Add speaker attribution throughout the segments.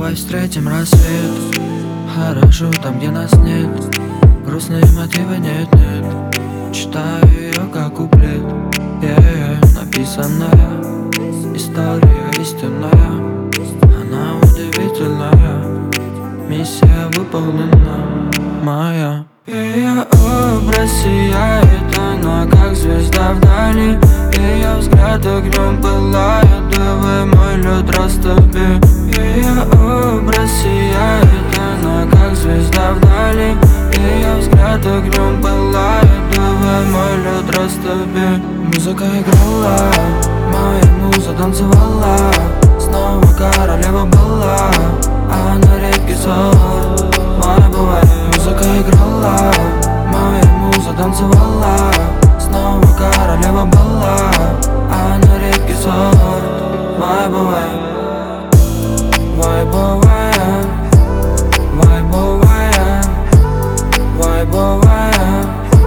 Speaker 1: Давай встретим рассвет. Хорошо там, где нас нет. Грустные мотивы нет-нет. Читаю ее как куплет. Написанная история истинная. Она удивительная. Миссия выполнена моя. Ее образ сияет, она как звезда вдали. Ее взгляд огнем пылает, давай мой лед растопи. Ее образ сияет, она как звезда вдали. Ее взгляд огнем пылает, давай мой лед растопи. Музыка играла, моя муза танцевала. Снова королева была, а на редкий сорт моя бывает. Музыка играла, моя муза танцевала. Снова королева была, а на редкий сорт вайбовая. Вайбовая, вайбовая, вайбовая,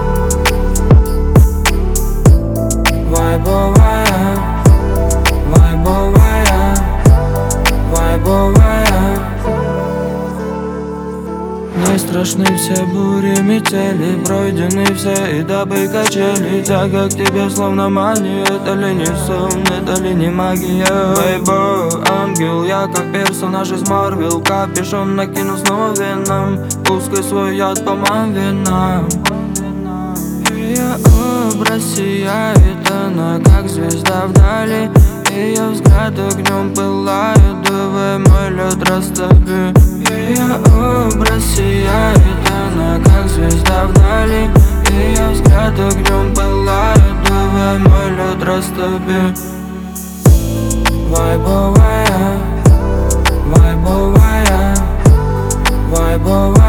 Speaker 1: вайбовая, вайбовая, вайбовая. Не страшны все бури, метели, пройдены все этапы качели. Так как тебе словно мания, это ли не сон, это ли не магия? Бейбо, ангел, я как персонаж из Марвел. Капюшон накину снова веном, пускай свой яд по моим венам. Ее образ сияет, она как звезда вдали. Ее взгляд огнем пылает, давай мой лед растопи. Ее образ сияет, она как звезда вдали. Ее взгляд огнем пылает, давай мой лед растопи. Вайбовая, вайбовая, вайбовая.